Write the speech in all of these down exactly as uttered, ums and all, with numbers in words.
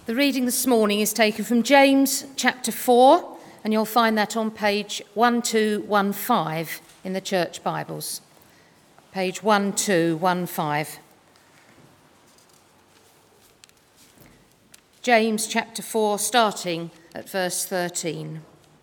The reading this morning is taken from James chapter four, and you'll find that on page one two one five in the Church Bibles. Page one two one five. James chapter four, starting at verse thirteen.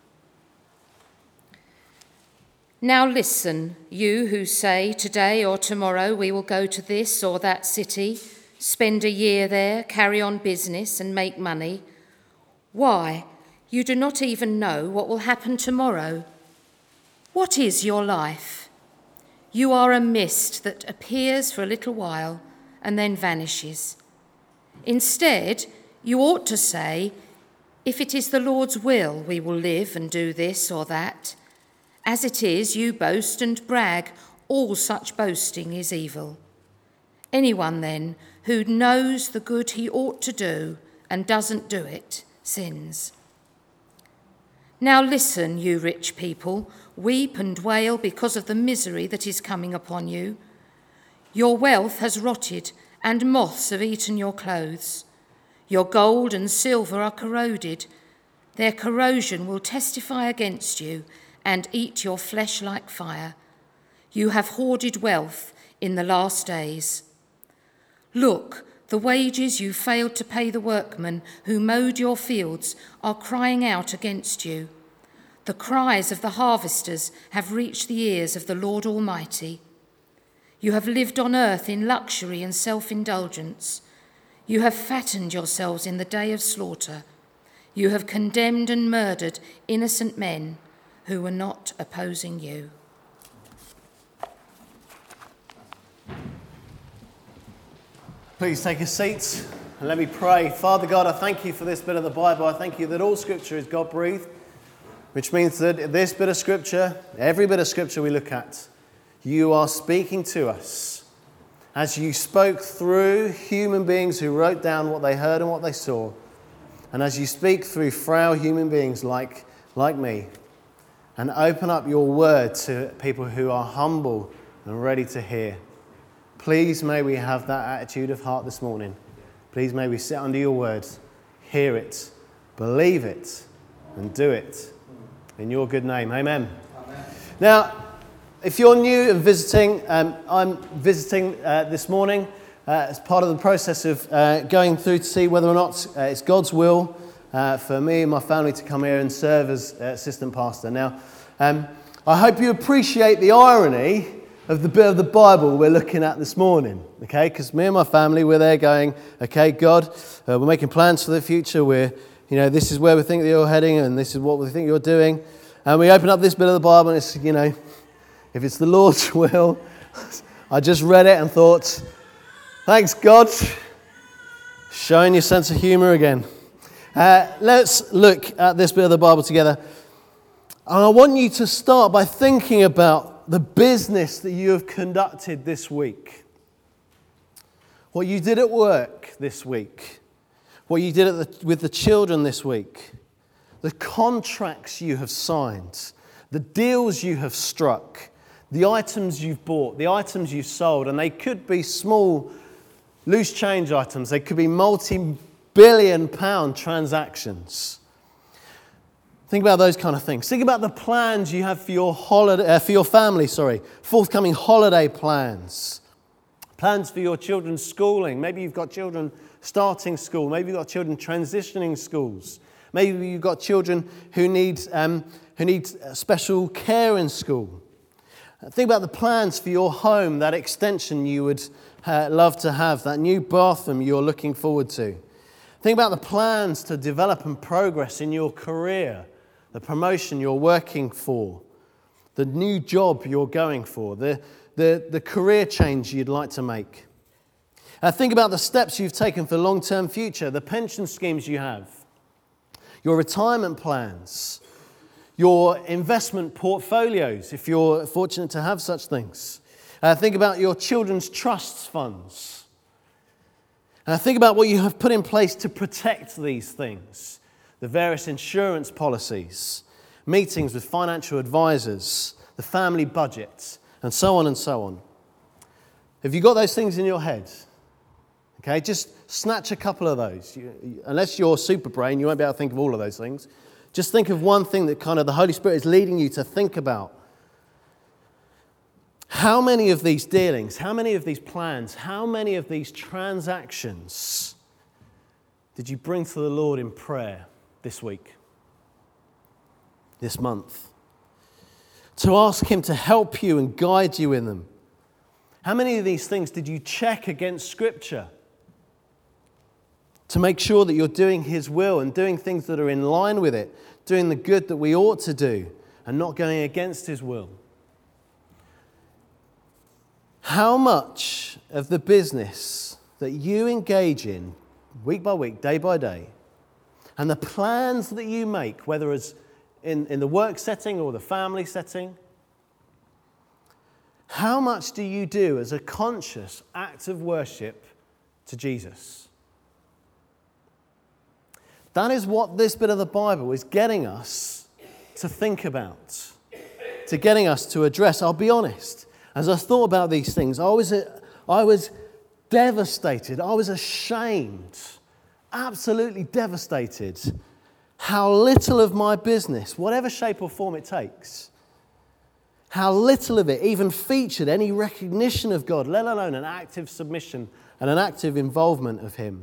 Now listen, you who say, today or tomorrow we will go to this or that city, spend a year there, carry on business and make money. Why? You do not even know what will happen tomorrow. What is your life? You are a mist that appears for a little while and then vanishes. Instead, you ought to say, if it is the Lord's will, we will live and do this or that. As it is, you boast and brag. All such boasting is evil. Anyone, then, who knows the good he ought to do and doesn't do it, sins. Now listen, you rich people, weep and wail because of the misery that is coming upon you. Your wealth has rotted, and moths have eaten your clothes. Your gold and silver are corroded. Their corrosion will testify against you and eat your flesh like fire. You have hoarded wealth in the last days. Look, the wages you failed to pay the workmen who mowed your fields are crying out against you. The cries of the harvesters have reached the ears of the Lord Almighty. You have lived on earth in luxury and self-indulgence. You have fattened yourselves in the day of slaughter. You have condemned and murdered innocent men who were not opposing you. Please take a seat and let me pray. Father God, I thank you for this bit of the Bible. I thank you that all Scripture is God-breathed, which means that this bit of Scripture, every bit of Scripture we look at, you are speaking to us. As you spoke through human beings who wrote down what they heard and what they saw, and as you speak through frail human beings like, like me, and open up your word to people who are humble and ready to hear. Please may we have that attitude of heart this morning. Please may we sit under your word, hear it, believe it, and do it. In your good name, amen. Amen. Now, if you're new and visiting, um, I'm visiting uh, this morning uh, as part of the process of uh, going through to see whether or not uh, it's God's will uh, for me and my family to come here and serve as uh, assistant pastor. Now, um, I hope you appreciate the irony of the bit of the Bible we're looking at this morning, okay? Because me and my family, we're there going, okay, God, uh, we're making plans for the future. We're, you know, this is where we think that you're heading, and this is what we think you're doing. And we open up this bit of the Bible, and it's, you know, if it's the Lord's will, I just read it and thought, thanks, God, showing your sense of humour again. Uh, let's look at this bit of the Bible together. And I want you to start by thinking about the business that you have conducted this week. What you did at work this week. What you did at the, with the children this week. The contracts you have signed. The deals you have struck. The items you've bought. The items you've sold. And they could be small, loose change items. They could be multi-billion pound transactions. Think about those kind of things. Think about the plans you have for your holiday, uh, for your family, sorry, forthcoming holiday plans. Plans for your children's schooling. Maybe you've got children starting school. Maybe you've got children transitioning schools. Maybe you've got children who need, um, who need special care in school. Think about the plans for your home, that extension you would uh, love to have, that new bathroom you're looking forward to. Think about the plans to develop and progress in your career. The promotion you're working for, the new job you're going for, the, the, the career change you'd like to make. Uh, think about the steps you've taken for the long-term future, the pension schemes you have, your retirement plans, your investment portfolios, if you're fortunate to have such things. Uh, think about your children's trusts funds. Uh, think about what you have put in place to protect these things. The various insurance policies, meetings with financial advisors, the family budget, and so on and so on. Have you got those things in your head? Okay, just snatch a couple of those. You, unless you're super brain, you won't be able to think of all of those things. Just think of one thing that kind of the Holy Spirit is leading you to think about. How many of these dealings, how many of these plans, how many of these transactions did you bring to the Lord in prayer this week, this month? To ask Him to help you and guide you in them. How many of these things did you check against Scripture to make sure that you're doing His will and doing things that are in line with it, doing the good that we ought to do and not going against His will? How much of the business that you engage in week by week, day by day, and the plans that you make, whether it's in, in the work setting or the family setting, how much do you do as a conscious act of worship to Jesus? That is what this bit of the Bible is getting us to think about, to getting us to address. I'll be honest, as I thought about these things, I was, I was devastated. I was ashamed, absolutely devastated, how little of my business, whatever shape or form it takes, how little of it even featured any recognition of God, let alone an active submission and an active involvement of Him.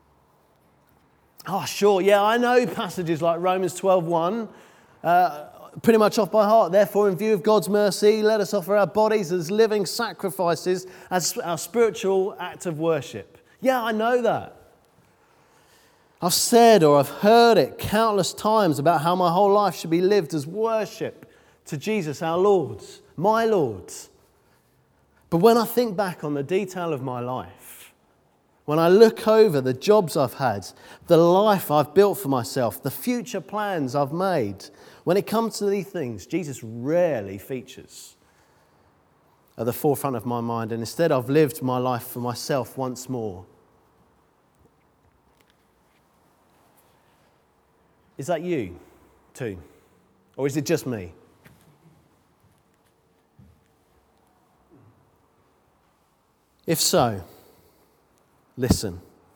Oh, sure, yeah, I know passages like Romans twelve one, uh, pretty much off by heart. Therefore, in view of God's mercy, let us offer our bodies as living sacrifices, as our spiritual act of worship. Yeah, I know that. I've said or I've heard it countless times about how my whole life should be lived as worship to Jesus, our Lord, my Lord. But when I think back on the detail of my life, when I look over the jobs I've had, the life I've built for myself, the future plans I've made, when it comes to these things, Jesus rarely features at the forefront of my mind, and instead I've lived my life for myself once more. Is that you too? Or is it just me? If so, listen.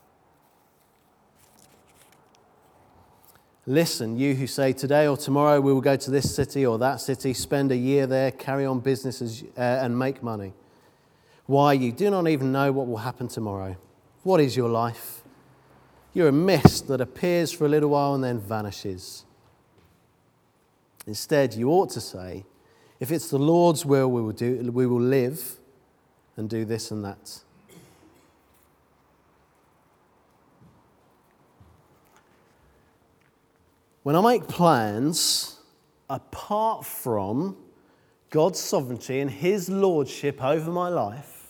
Listen, you who say today or tomorrow we will go to this city or that city, spend a year there, carry on business as, uh, and make money. Why, you do not even know what will happen tomorrow. What is your life? You're a mist that appears for a little while and then vanishes. Instead, you ought to say, if it's the Lord's will, we will do, we will live and do this and that. When I make plans apart from God's sovereignty and His lordship over my life,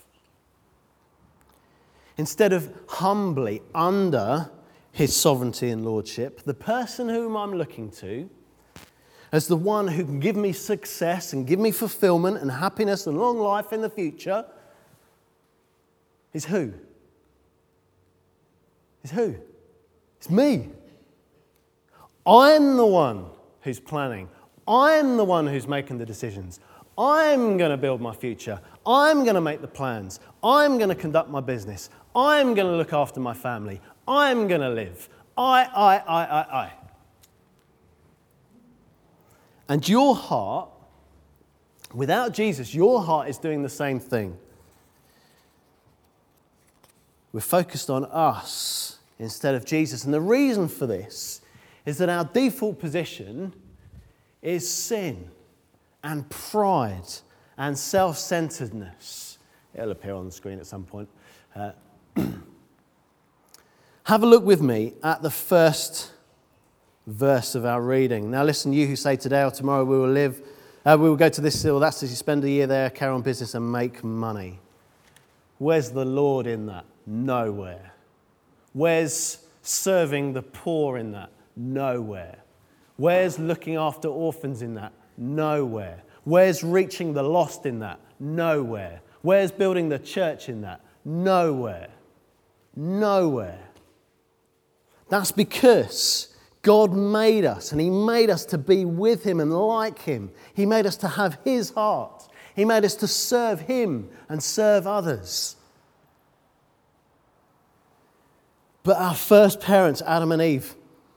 instead of humbly under His sovereignty and lordship, the person whom I'm looking to as the one who can give me success and give me fulfillment and happiness and long life in the future is who? Is who? It's me. I'm the one who's planning. I'm the one who's making the decisions. I'm going to build my future. I'm going to make the plans. I'm going to conduct my business. I'm going to look after my family. I'm going to live. I, I, I, I, I. And your heart, without Jesus, your heart is doing the same thing. We're focused on us instead of Jesus. And the reason for this is that our default position is sin and pride and self-centeredness. It'll appear on the screen at some point. Uh, have a look with me at the first verse of our reading. Now listen, you who say today or tomorrow we will live, uh, we will go to this city or that city, spend a year there, carry on business and make money. Where's the Lord in that? Nowhere. Where's serving the poor in that? Nowhere. Where's looking after orphans in that? Nowhere. Where's reaching the lost in that? Nowhere. Where's building the church in that? Nowhere. Nowhere. That's because God made us, and He made us to be with Him and like Him. He made us to have His heart. He made us to serve Him and serve others. But our first parents, Adam and Eve,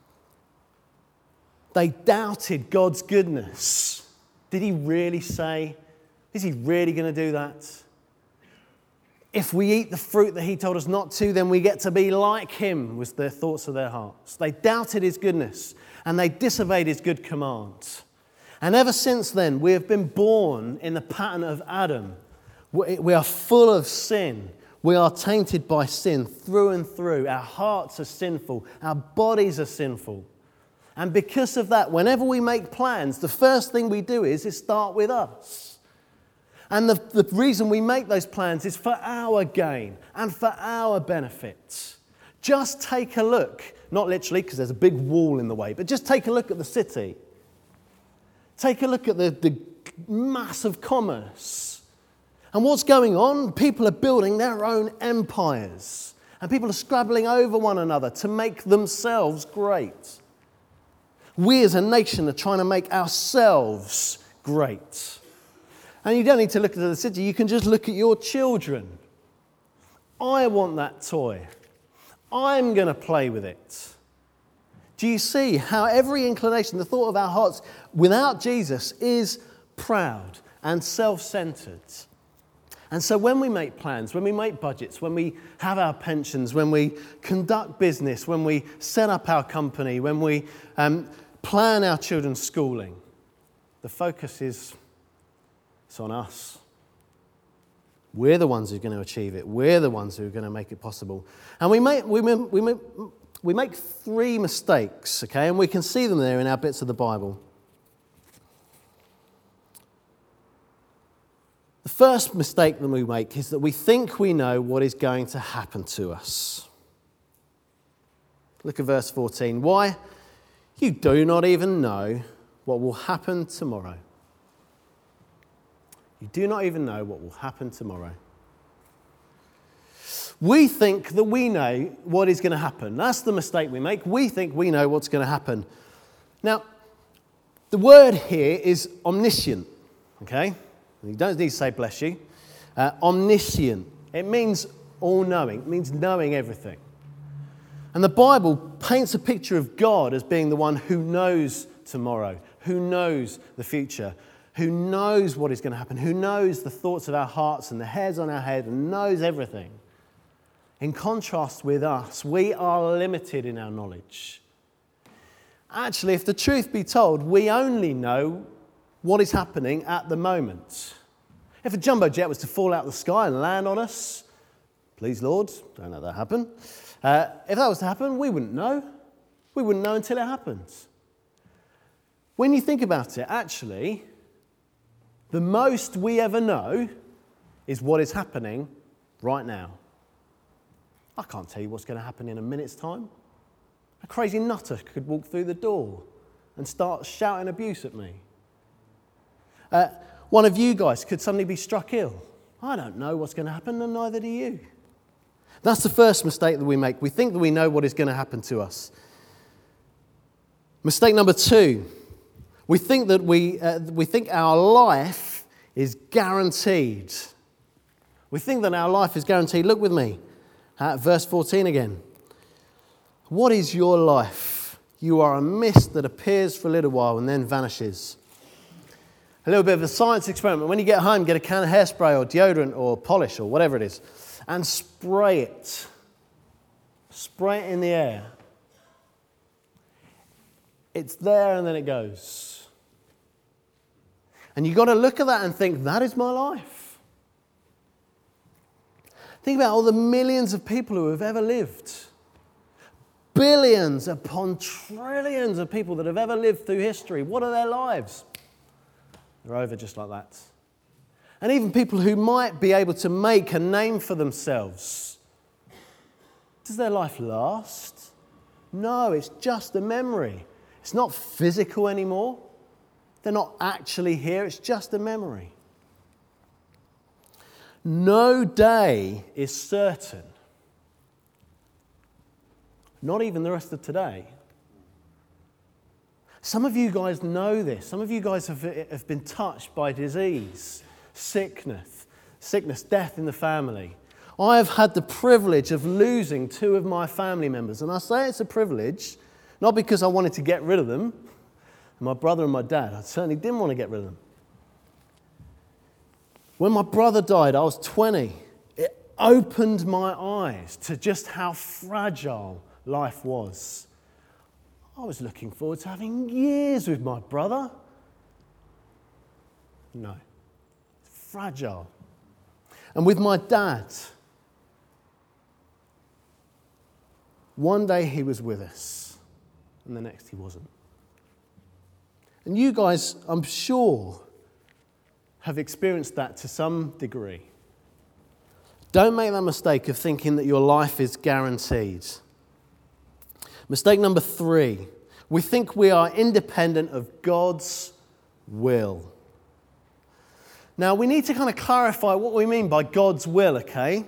they doubted God's goodness. Did he really say? Is he really going to do that? If we eat the fruit that he told us not to, then we get to be like him, was the thoughts of their hearts. They doubted his goodness and they disobeyed his good commands. And ever since then, we have been born in the pattern of Adam. We are full of sin. We are tainted by sin through and through. Our hearts are sinful. Our bodies are sinful. And because of that, whenever we make plans, the first thing we do is, is start with us. And the, the reason we make those plans is for our gain and for our benefit. Just take a look, not literally because there's a big wall in the way, but just take a look at the city. Take a look at the, the mass of commerce. And what's going on? People are building their own empires. And people are scrabbling over one another to make themselves great. We as a nation are trying to make ourselves great. And you don't need to look at the city, you can just look at your children. I want that toy. I'm going to play with it. Do you see how every inclination, the thought of our hearts without Jesus is proud and self-centered? And so when we make plans, when we make budgets, when we have our pensions, when we conduct business, when we set up our company, when we um, plan our children's schooling, the focus is it's on us. We're the ones who are going to achieve it. We're the ones who are going to make it possible. And we make, we make, we make, we make three mistakes, okay? And we can see them there in our bits of the Bible. The first mistake that we make is that we think we know what is going to happen to us. Look at verse fourteen. Why? You do not even know what will happen tomorrow. You do not even know what will happen tomorrow. We think that we know what is going to happen. That's the mistake we make. We think we know what's going to happen. Now, the word here is omniscient, okay? You don't need to say bless you. Uh, omniscient. It means all-knowing. It means knowing everything. And the Bible paints a picture of God as being the one who knows tomorrow, who knows the future, who knows what is going to happen, who knows the thoughts of our hearts and the hairs on our head and knows everything. In contrast with us, we are limited in our knowledge. Actually, if the truth be told, we only know what is happening at the moment. If a jumbo jet was to fall out of the sky and land on us, please Lord, don't let that happen. Uh, if that was to happen, we wouldn't know. We wouldn't know until it happens. When you think about it, actually, the most we ever know is what is happening right now. I can't tell you what's going to happen in a minute's time. A crazy nutter could walk through the door and start shouting abuse at me. Uh, one of you guys could suddenly be struck ill. I don't know what's going to happen, and neither do you. That's the first mistake that we make. We think that we know what is going to happen to us. Mistake number two. We think that we uh, we think our life is guaranteed. We think that our life is guaranteed. Look with me at verse fourteen again. What is your life? You are a mist that appears for a little while and then vanishes. A little bit of a science experiment. When you get home, get a can of hairspray or deodorant or polish or whatever it is and spray it. Spray it in the air. It's there and then it goes. And you've got to look at that and think, that is my life. Think about all the millions of people who have ever lived. Billions upon trillions of people that have ever lived through history. What are their lives? They're over just like that. And even people who might be able to make a name for themselves. Does their life last? No, it's just a memory. It's not physical anymore. They're not actually here. It's just a memory. No day is certain. Not even the rest of today. Some of you guys know this. Some of you guys have, have been touched by disease, sickness, sickness, death in the family. I have had the privilege of losing two of my family members. And I say it's a privilege, not because I wanted to get rid of them, my brother and my dad. I certainly didn't want to get rid of them. When my brother died, I was twenty. It opened my eyes to just how fragile life was. I was looking forward to having years with my brother. No. Fragile. And with my dad, one day he was with us, and the next he wasn't. And you guys, I'm sure, have experienced that to some degree. Don't make that mistake of thinking that your life is guaranteed. Mistake number three, we think we are independent of God's will. Now, we need to kind of clarify what we mean by God's will, okay?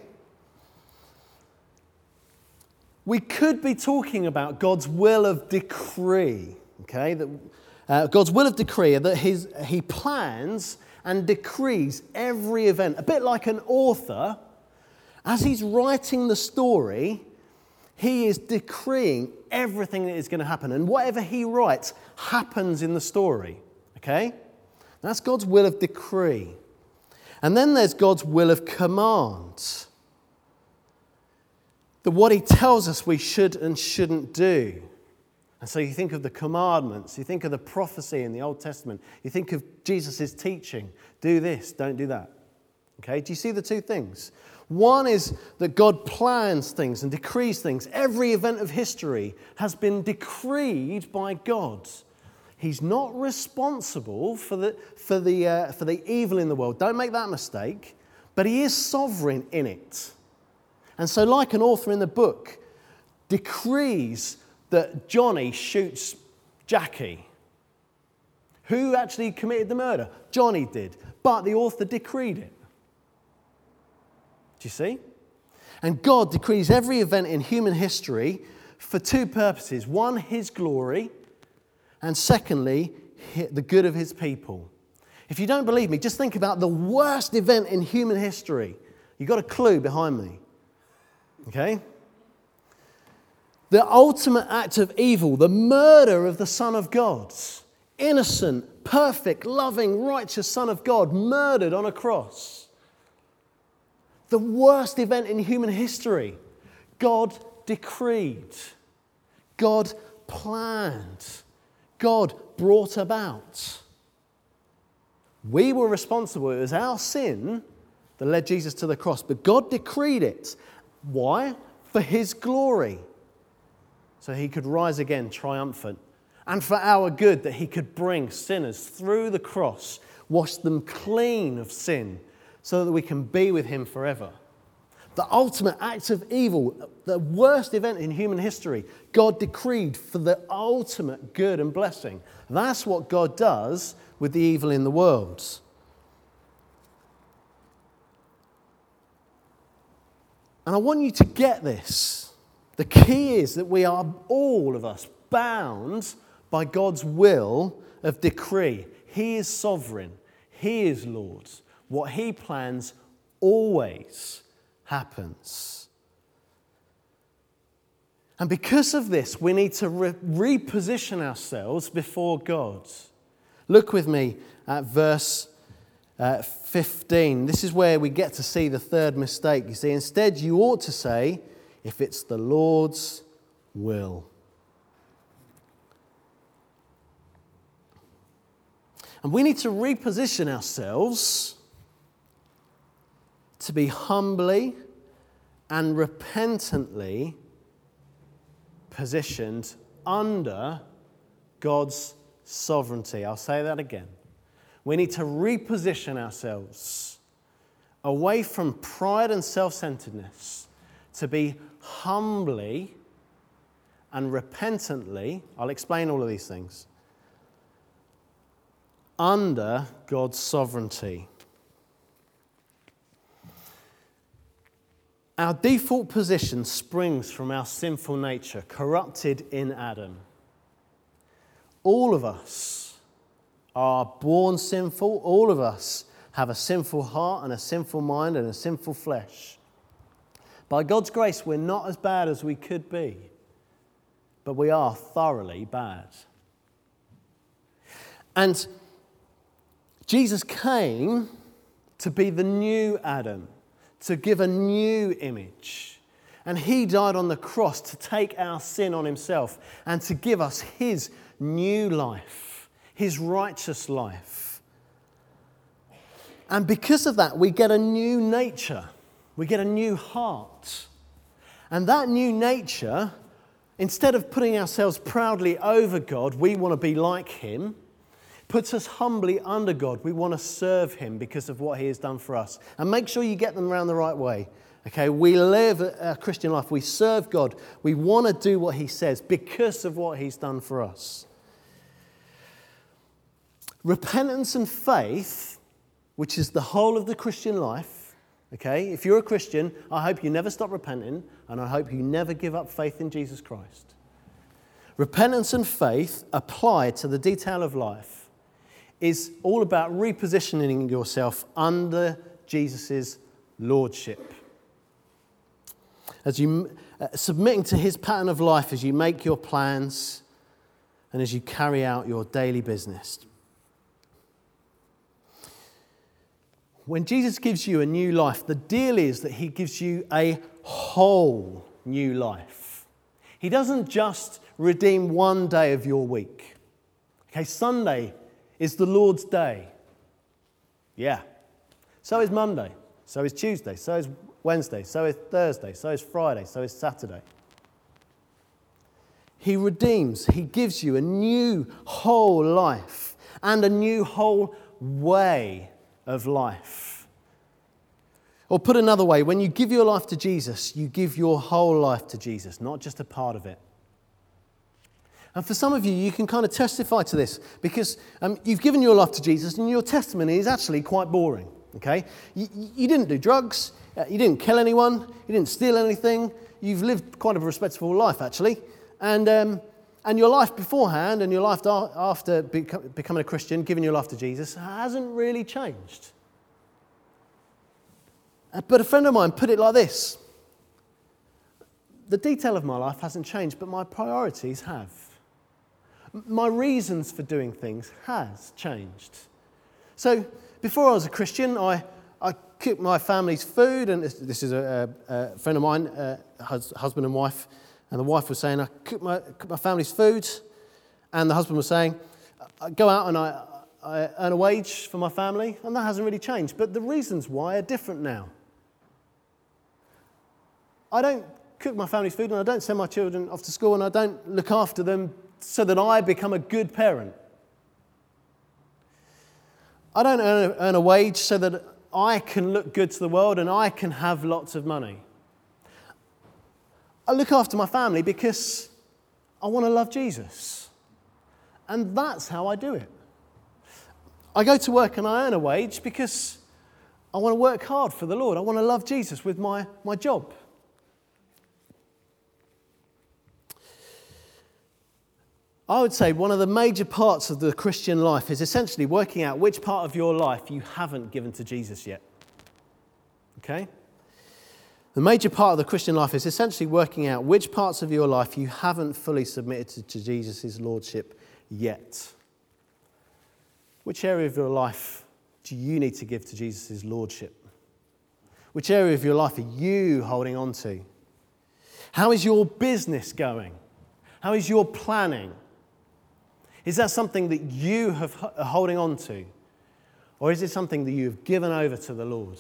We could be talking about God's will of decree, okay? That uh, God's will of decree, that his, he plans and decrees every event. A bit like an author, as he's writing the story, he is decreeing everything that is going to happen. And whatever he writes happens in the story, okay? That's God's will of decree. And then there's God's will of command. The what he tells us we should and shouldn't do. And so you think of the commandments, you think of the prophecy in the Old Testament, you think of Jesus' teaching, do this, don't do that. Okay, do you see the two things? One is that God plans things and decrees things. Every event of history has been decreed by God. He's not responsible for the, for the, uh, for the evil in the world. Don't make that mistake. But he is sovereign in it. And so like an author in the book decrees that Johnny shoots Jackie. Who actually committed the murder? Johnny did. But the author decreed it. Do you see? And God decrees every event in human history for two purposes. One, his glory. And secondly, the good of his people. If you don't believe me, just think about the worst event in human history. You've got a clue behind me. Okay? The ultimate act of evil, the murder of the Son of God. Innocent, perfect, loving, righteous Son of God, murdered on a cross. The worst event in human history. God decreed. God planned. God brought about. We were responsible. It was our sin that led Jesus to the cross. But God decreed it. Why? For his glory. So he could rise again triumphant. And for our good, that he could bring sinners through the cross, wash them clean of sin, so that we can be with him forever. The ultimate act of evil, the worst event in human history, God decreed for the ultimate good and blessing. That's what God does with the evil in the world. And I want you to get this. The key is that we are, all of us, bound by God's will of decree. He is sovereign. He is Lord. What he plans always happens. And because of this, we need to re- reposition ourselves before God. Look with me at verse uh, fifteen. This is where we get to see the third mistake. You see, instead you ought to say, if it's the Lord's will. And we need to reposition ourselves to be humbly and repentantly positioned under God's sovereignty. I'll say that again. We need to reposition ourselves away from pride and self-centeredness to be humbly and repentantly, I'll explain all of these things, under God's sovereignty. Our default position springs from our sinful nature, corrupted in Adam. All of us are born sinful. All of us have a sinful heart and a sinful mind and a sinful flesh. By God's grace, we're not as bad as we could be, but we are thoroughly bad. And Jesus came to be the new Adam, to give a new image. And he died on the cross to take our sin on himself and to give us his new life, his righteous life. And because of that, we get a new nature. We get a new heart. And that new nature, instead of putting ourselves proudly over God, we want to be like him, puts us humbly under God. We want to serve him because of what he has done for us. And make sure you get them around the right way. Okay, we live a Christian life. We serve God. We want to do what he says because of what he's done for us. Repentance and faith, which is the whole of the Christian life, okay? If you're a Christian, I hope you never stop repenting, and I hope you never give up faith in Jesus Christ. Repentance and faith applied to the detail of life is all about repositioning yourself under Jesus' lordship. As you uh, submitting to his pattern of life as you make your plans and as you carry out your daily business. When Jesus gives you a new life, the deal is that he gives you a whole new life. He doesn't just redeem one day of your week. Okay, Sunday is the Lord's day. Yeah. So is Monday. So is Tuesday. So is Wednesday. So is Thursday. So is Friday. So is Saturday. He redeems. He gives you a new whole life and a new whole way of life. Or put another way, when you give your life to Jesus, you give your whole life to Jesus, not just a part of it. And for some of you, you can kind of testify to this because um, you've given your life to Jesus and your testimony is actually quite boring, okay? You, you didn't do drugs, uh, you didn't kill anyone, you didn't steal anything, you've lived quite a respectable life, actually. And um, and your life beforehand and your life after beco- becoming a Christian, giving your life to Jesus, hasn't really changed. Uh, but a friend of mine put it like this. The detail of my life hasn't changed, but my priorities have. My reasons for doing things has changed. So before I was a Christian, I, I cooked my family's food, and this, this is a, a, a friend of mine, uh, hus, husband and wife, and the wife was saying, I cook my, cook my family's food, and the husband was saying, I go out and I, I earn a wage for my family, and that hasn't really changed. But the reasons why are different now. I don't cook my family's food, and I don't send my children off to school, and I don't look after them so that I become a good parent. I don't earn a, earn a wage so that I can look good to the world and I can have lots of money. I look after my family because I want to love Jesus. And that's how I do it. I go to work and I earn a wage because I want to work hard for the Lord. I want to love Jesus with my, my job. I would say one of the major parts of the Christian life is essentially working out which part of your life you haven't given to Jesus yet. Okay? The major part of the Christian life is essentially working out which parts of your life you haven't fully submitted to, to Jesus' lordship yet. Which area of your life do you need to give to Jesus' lordship? Which area of your life are you holding on to? How is your business going? How is your planning? Is that something that you have, are holding on to? Or is it something that you've given over to the Lord?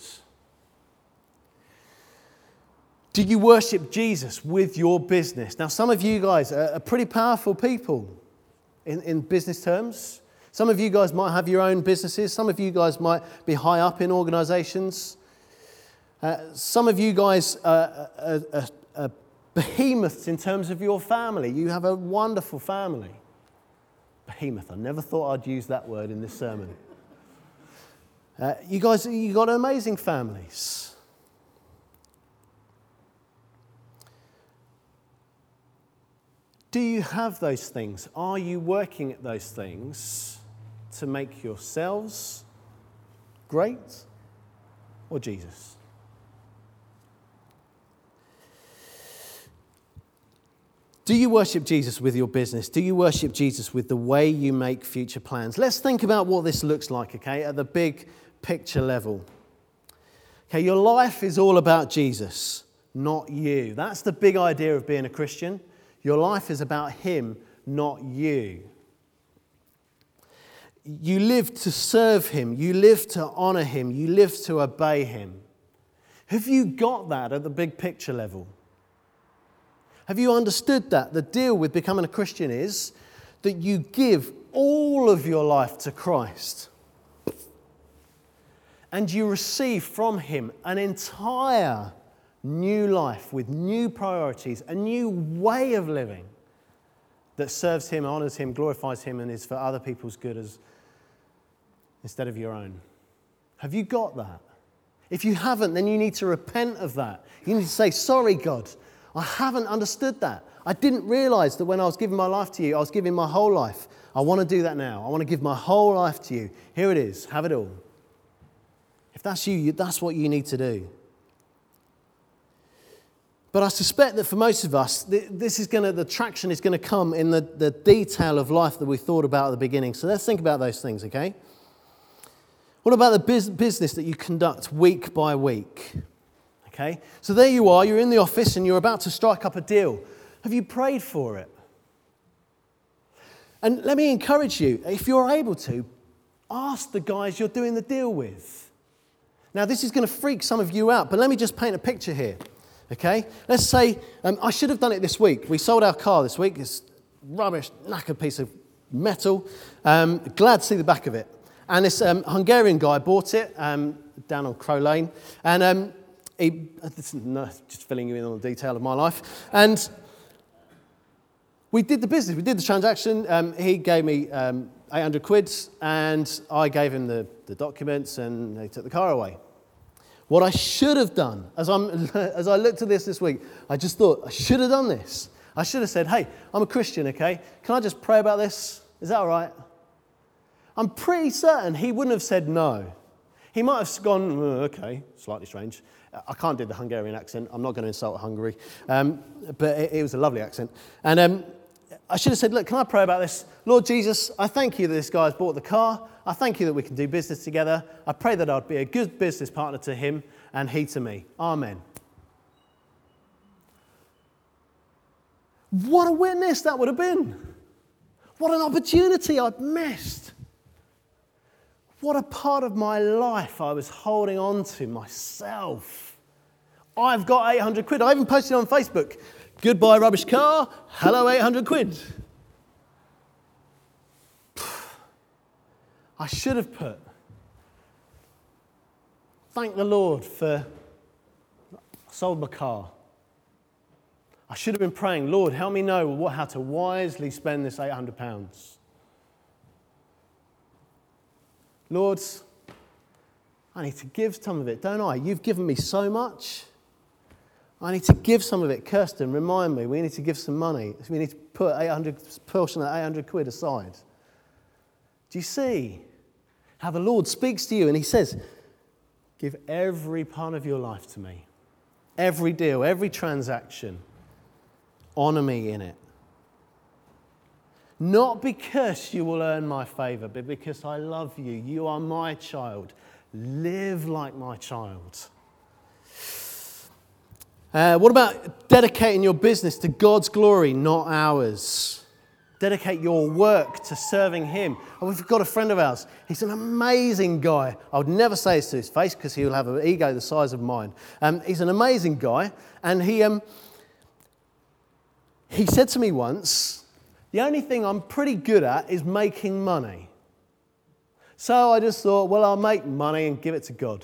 Do you worship Jesus with your business? Now, some of you guys are, are pretty powerful people in, in business terms. Some of you guys might have your own businesses. Some of you guys might be high up in organizations. Uh, some of you guys are, are, are, are behemoths in terms of your family. You have a wonderful family. Behemoth. I never thought I'd use that word in this sermon. Uh, you guys, you got amazing families. Do you have those things? Are you working at those things to make yourselves great or Jesus? Do you worship Jesus with your business? Do you worship Jesus with the way you make future plans? Let's think about what this looks like, okay, at the big picture level. Okay, your life is all about Jesus, not you. That's the big idea of being a Christian. Your life is about him, not you. You live to serve him. You live to honor him. You live to obey him. Have you got that at the big picture level? Have you understood that? The deal with becoming a Christian is that you give all of your life to Christ. And you receive from him an entire new life with new priorities, a new way of living that serves him, honors him, glorifies him, and is for other people's good as, instead of your own. Have you got that? If you haven't, then you need to repent of that. You need to say, sorry, God, I haven't understood that. I didn't realize that when I was giving my life to you, I was giving my whole life. I want to do that now. I want to give my whole life to you. Here it is. Have it all. If that's you, that's what you need to do. But I suspect that for most of us, this is going to, the traction is going to come in the, the detail of life that we thought about at the beginning. So let's think about those things, okay? What about the biz- business that you conduct week by week? Okay, so there you are, you're in the office and you're about to strike up a deal. Have you prayed for it? And let me encourage you, if you're able to, ask the guys you're doing the deal with. Now, this is going to freak some of you out, but let me just paint a picture here. Okay, let's say, um, I should have done it this week. We sold our car this week. It's rubbish, knackered piece of metal. Um, glad to see the back of it. And this um, Hungarian guy bought it um, down on Crow Lane. And um, he, this, no, just filling you in on the detail of my life. And we did the business. We did the transaction. Um, he gave me um, eight hundred quid, and I gave him the, the documents, and they took the car away. What I should have done, as, I'm, as I looked at this this week, I just thought, I should have done this. I should have said, hey, I'm a Christian, okay? Can I just pray about this? Is that all right? I'm pretty certain he wouldn't have said no. He might have gone, oh, okay, slightly strange. I can't do the Hungarian accent. I'm not going to insult Hungary. Um, but it, it was a lovely accent. And um, I should have said, look, can I pray about this? Lord Jesus, I thank you that this guy's bought the car. I thank you that we can do business together. I pray that I'd be a good business partner to him and he to me. Amen. What a witness that would have been. What an opportunity I'd missed. What a part of my life I was holding on to myself. I've got eight hundred quid. I even posted on Facebook, goodbye rubbish car, hello eight hundred quid. I should have put, thank the Lord for, I sold my car. I should have been praying, Lord, help me know what, how to wisely spend this eight hundred pounds. Lord, I need to give some of it, don't I? You've given me so much. I need to give some of it. Kirsten, remind me, we need to give some money. We need to put eight hundred, portion of that eight hundred quid aside. Do you see how the Lord speaks to you and he says, give every part of your life to me. Every deal, every transaction. Honour me in it. Not because you will earn my favour, but because I love you. You are my child. Live like my child. Uh, what about dedicating your business to God's glory, not ours? Dedicate your work to serving him. Oh, we've got a friend of ours. He's an amazing guy. I would never say this to his face because he will have an ego the size of mine. Um, he's an amazing guy. And he, um, he said to me once, the only thing I'm pretty good at is making money. So I just thought, well, I'll make money and give it to God.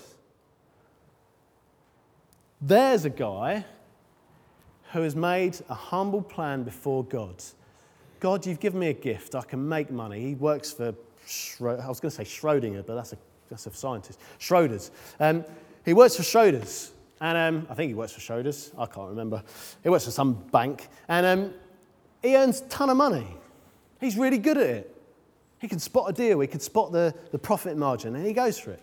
There's a guy who has made a humble plan before God. God, you've given me a gift. I can make money. He works for, Schro- I was going to say Schrodinger, but that's a, that's a scientist. Schroders. Um, he works for Schroders. And um, I think he works for Schroders. I can't remember. He works for some bank. And um, he earns a ton of money. He's really good at it. He can spot a deal. He can spot the, the profit margin, and he goes for it.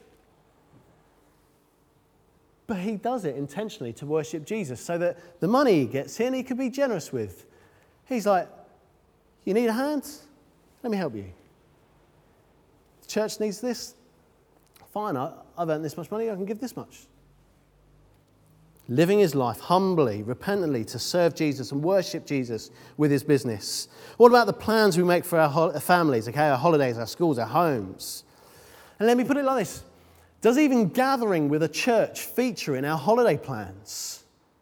But he does it intentionally to worship Jesus so that the money he gets in, he can be generous with. He's like, you need a hand? Let me help you. The church needs this? Fine, I, I've earned this much money, I can give this much. Living his life humbly, repentantly to serve Jesus and worship Jesus with his business. What about the plans we make for our ho- families, okay, our holidays, our schools, our homes? And let me put it like this. Does even gathering with a church feature in our holiday plans?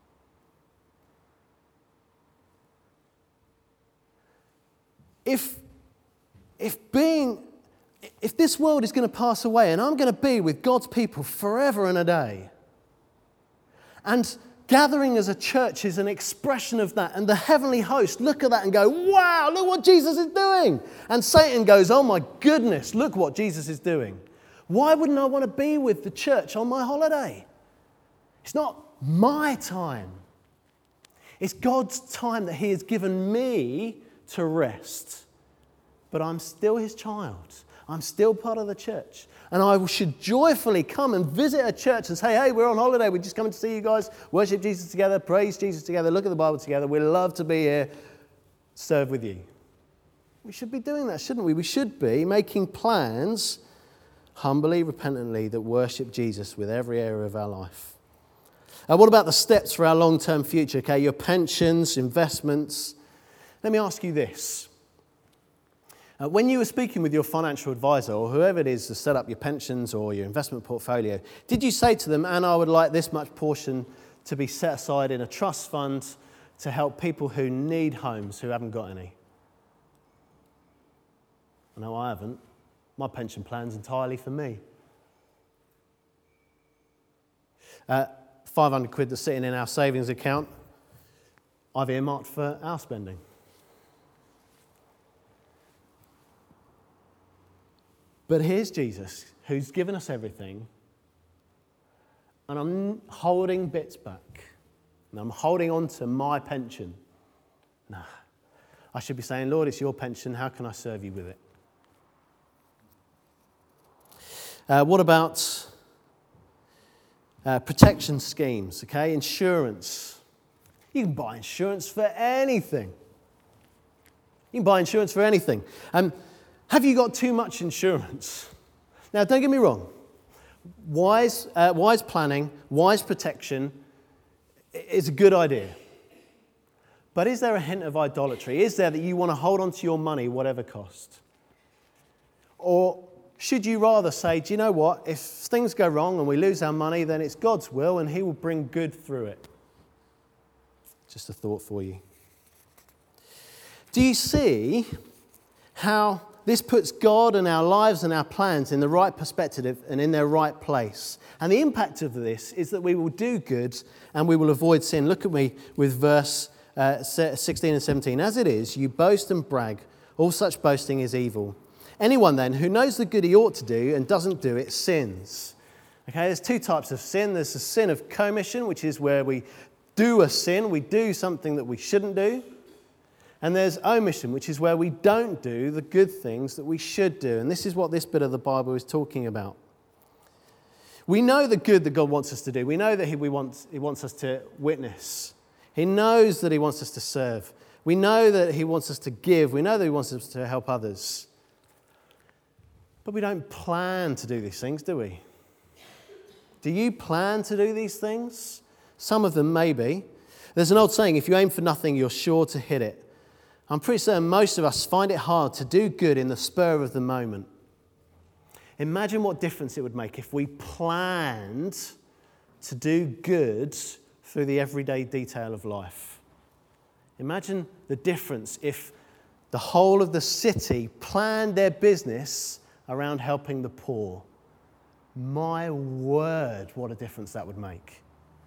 If, if being, if this world is going to pass away and I'm going to be with God's people forever and a day, and gathering as a church is an expression of that, and the heavenly host look at that and go, wow, look what Jesus is doing. And Satan goes, oh my goodness, look what Jesus is doing. Why wouldn't I want to be with the church on my holiday? It's not my time. It's God's time that he has given me to rest. But I'm still his child. I'm still part of the church. And I should joyfully come and visit a church and say, hey, we're on holiday. We're just coming to see you guys. Worship Jesus together. Praise Jesus together. Look at the Bible together. We'd love to be here. Serve with you. We should be doing that, shouldn't we? We should be making plans humbly, repentantly, that worship Jesus with every area of our life. Uh, what about the steps for our long-term future? Okay, your pensions, investments. Let me ask you this. Uh, when you were speaking with your financial advisor or whoever it is to set up your pensions or your investment portfolio, did you say to them, and I would like this much portion to be set aside in a trust fund to help people who need homes who haven't got any? No, I haven't. My pension plan's entirely for me. Uh, five hundred quid that's sitting in our savings account, I've earmarked for our spending. But here's Jesus, who's given us everything, and I'm holding bits back, and I'm holding on to my pension. Nah, I should be saying, Lord, it's your pension, how can I serve you with it? Uh, what about uh, protection schemes, okay? Insurance. You can buy insurance for anything. You can buy insurance for anything. Um, have you got too much insurance? Now, don't get me wrong. Wise, uh, wise planning, wise protection is a good idea. But is there a hint of idolatry? Is there that you want to hold on to your money whatever cost? Or should you rather say, do you know what? If things go wrong and we lose our money, then it's God's will and he will bring good through it. Just a thought for you. Do you see how this puts God and our lives and our plans in the right perspective and in their right place? And the impact of this is that we will do good and we will avoid sin. Look at me with verse uh, sixteen and seventeen. As it is, you boast and brag. All such boasting is evil. Anyone then who knows the good he ought to do and doesn't do it sins. Okay, there's two types of sin. There's the sin of commission, which is where we do a sin, we do something that we shouldn't do. And there's omission, which is where we don't do the good things that we should do. And this is what this bit of the Bible is talking about. We know the good that God wants us to do. We know that he, we want, he wants us to witness. He knows that he wants us to serve. We know that he wants us to give. We know that he wants us to help others. But we don't plan to do these things, do we? Do you plan to do these things? Some of them maybe. There's an old saying, if you aim for nothing, you're sure to hit it. I'm pretty certain most of us find it hard to do good in the spur of the moment. Imagine what difference it would make if we planned to do good through the everyday detail of life. Imagine the difference if the whole of the city planned their business around helping the poor. My word, what a difference that would make.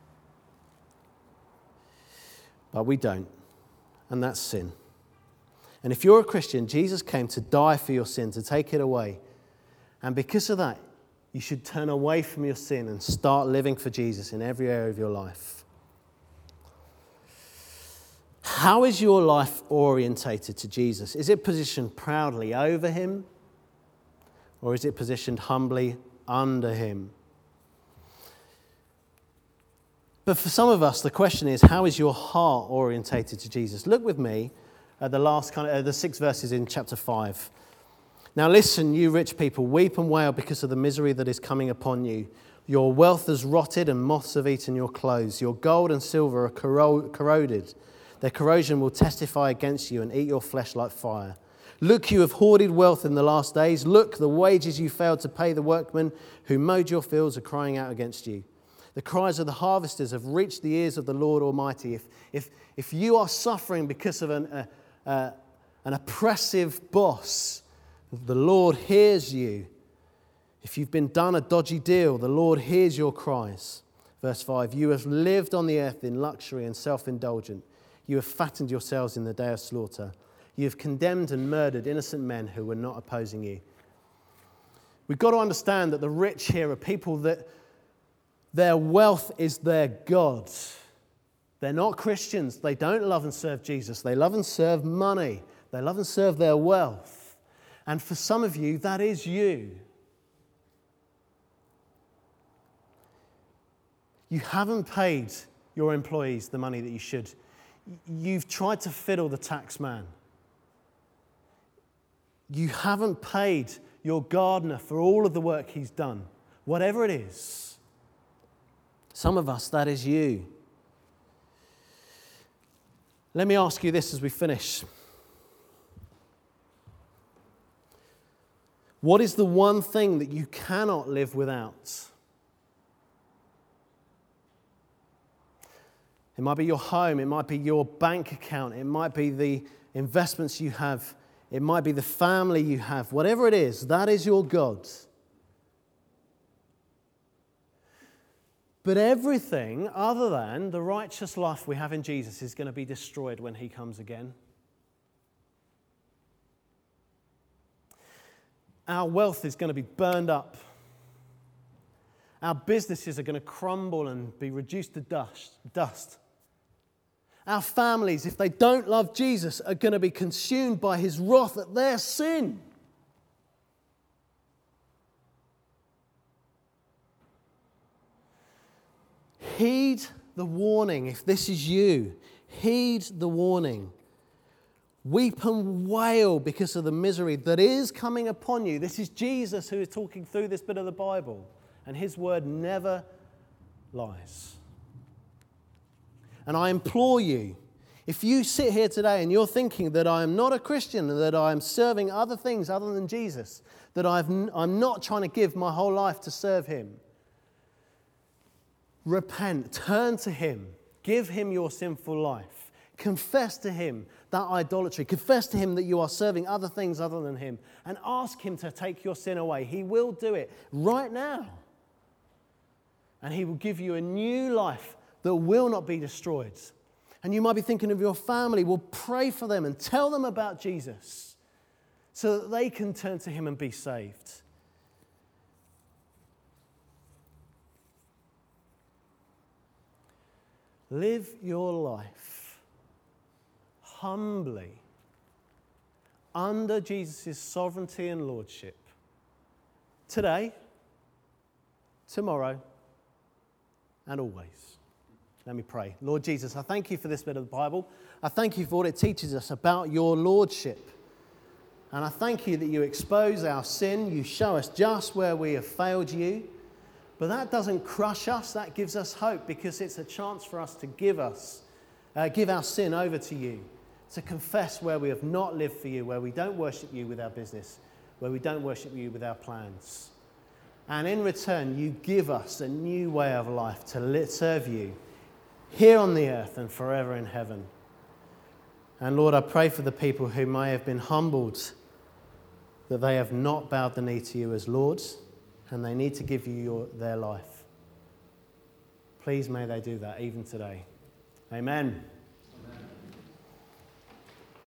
But we don't, and that's sin. And if you're a Christian, Jesus came to die for your sin, to take it away. And because of that, you should turn away from your sin and start living for Jesus in every area of your life. How is your life orientated to Jesus? Is it positioned proudly over him? Or is it positioned humbly under him? But for some of us, the question is, how is your heart orientated to Jesus? Look with me at the last kind of uh, the six verses in chapter five. Now listen, you rich people, weep and wail because of the misery that is coming upon you. Your wealth has rotted and moths have eaten your clothes. Your gold and silver are corro- corroded. Their corrosion will testify against you and eat your flesh like fire. Look, you have hoarded wealth in the last days. Look, the wages you failed to pay the workmen who mowed your fields are crying out against you. The cries of the harvesters have reached the ears of the Lord Almighty. If, if, if you are suffering because of an, uh, uh, an oppressive boss, the Lord hears you. If you've been done a dodgy deal, the Lord hears your cries. Verse five, you have lived on the earth in luxury and self-indulgent. You have fattened yourselves in the day of slaughter. You have condemned and murdered innocent men who were not opposing you. We've got to understand that the rich here are people that their wealth is their God. They're not Christians. They don't love and serve Jesus. They love and serve money. They love and serve their wealth. And for some of you, that is you. You haven't paid your employees the money that you should. You've tried to fiddle the tax man. You haven't paid your gardener for all of the work he's done, whatever it is. Some of us, that is you. Let me ask you this as we finish. What is the one thing that you cannot live without? It might be your home, it might be your bank account, it might be the investments you have, it might be the family you have. Whatever it is, that is your God. But everything other than the righteous life we have in Jesus is going to be destroyed when he comes again. Our wealth is going to be burned up. Our businesses are going to crumble and be reduced to dust. dust. Our families, if they don't love Jesus, are going to be consumed by his wrath at their sin. Heed the warning. If this is you, heed the warning. Weep and wail because of the misery that is coming upon you. This is Jesus who is talking through this bit of the Bible, and his word never lies. And I implore you, if you sit here today and you're thinking that I am not a Christian, and that I am serving other things other than Jesus, that I've, I'm not trying to give my whole life to serve him, repent, turn to him, give him your sinful life, confess to him that idolatry, confess to him that you are serving other things other than him, and ask him to take your sin away. He will do it right now. And he will give you a new life that will not be destroyed. And you might be thinking of your family. Well, pray for them and tell them about Jesus so that they can turn to him and be saved. Live your life humbly under Jesus' sovereignty and lordship. Today, tomorrow, and always. Let me pray. Lord Jesus, I thank you for this bit of the Bible. I thank you for what it teaches us about your lordship. And I thank you that you expose our sin. You show us just where we have failed you. But that doesn't crush us. That gives us hope, because it's a chance for us to give us, uh, give our sin over to you, to confess where we have not lived for you, where we don't worship you with our business, where we don't worship you with our plans. And in return, you give us a new way of life to serve you here on the earth and forever in heaven. And Lord, I pray for the people who may have been humbled, that they have not bowed the knee to you as Lord, and they need to give you your, their life. Please may they do that even today. Amen.